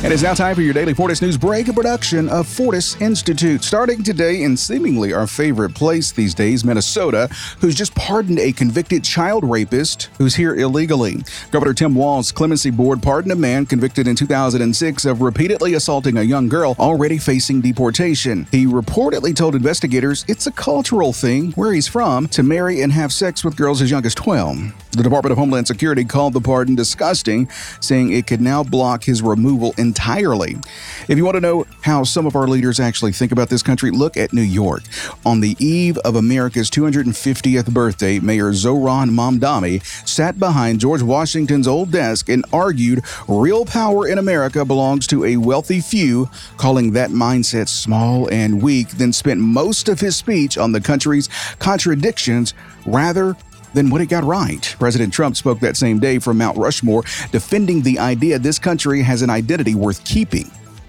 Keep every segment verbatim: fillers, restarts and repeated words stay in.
And it's now time for your daily Fortis News Break, a production of Fortis Institute. Starting today in seemingly our favorite place these days, Minnesota, who's just pardoned a convicted child rapist who's here illegally. Governor Tim Walz's clemency board pardoned a man convicted in two thousand six of repeatedly assaulting a young girl already facing deportation. He reportedly told investigators it's a cultural thing where he's from to marry and have sex with girls as young as twelve. The Department of Homeland Security called the pardon disgusting, saying it could now block his removal entirely. If you want to know how some of our leaders actually think about this country, look at New York. On the eve of America's two hundred fiftieth birthday, Mayor Zohran Mamdani sat behind George Washington's old desk and argued real power in America belongs to a wealthy few, calling that mindset small and weak, then spent most of his speech on the country's contradictions rather than what it got right. President Trump spoke that same day from Mount Rushmore, defending the idea this country has an identity worth keeping.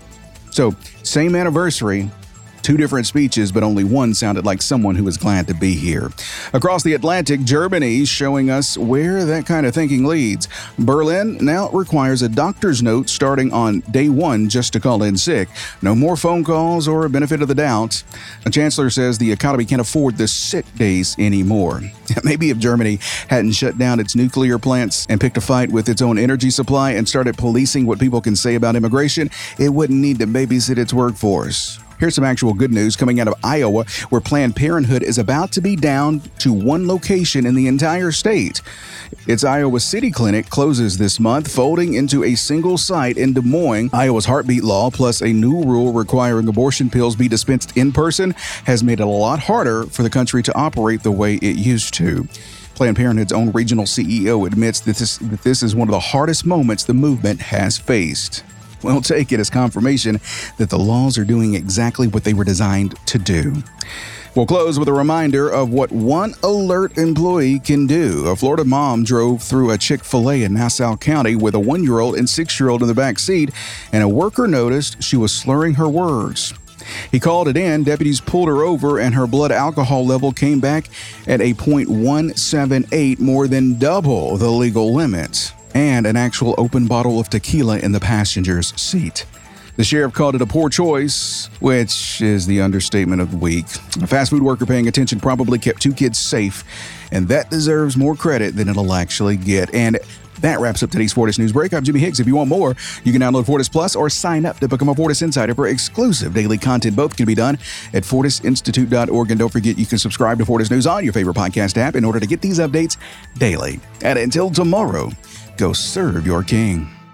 So, same anniversary, two different speeches, but only one sounded like someone who was glad to be here. Across the Atlantic, Germany's showing us where that kind of thinking leads. Berlin now requires a doctor's note starting on day one just to call in sick. No more phone calls or a benefit of the doubt. The chancellor says the economy can't afford the sick days anymore. Maybe if Germany hadn't shut down its nuclear plants and picked a fight with its own energy supply and started policing what people can say about immigration, it wouldn't need to babysit its workforce. Here's some actual good news coming out of Iowa, where Planned Parenthood is about to be down to one location in the entire state. Its Iowa City Clinic closes this month, folding into a single site in Des Moines. Iowa's heartbeat law, plus a new rule requiring abortion pills be dispensed in person, has made it a lot harder for the country to operate the way it used to. Planned Parenthood's own regional C E O admits that this, that this is one of the hardest moments the movement has faced. We'll take it as confirmation that the laws are doing exactly what they were designed to do. We'll close with a reminder of what one alert employee can do. A Florida mom drove through a Chick-fil-A in Nassau County with a one-year-old and six-year-old in the back seat, and a worker noticed she was slurring her words. He called it in, deputies pulled her over, and her blood alcohol level came back at a point one seven eight, more than double the legal limit, and an actual open bottle of tequila in the passenger's seat. The sheriff called it a poor choice, which is the understatement of the week. A fast food worker paying attention probably kept two kids safe, and that deserves more credit than it'll actually get. And that wraps up today's Fortis News Break. I'm Jimmy Higgs. If you want more, you can download Fortis Plus or sign up to become a Fortis Insider for exclusive daily content. Both can be done at fortis institute dot org. And don't forget, you can subscribe to Fortis News on your favorite podcast app in order to get these updates daily. And until tomorrow, go serve your king.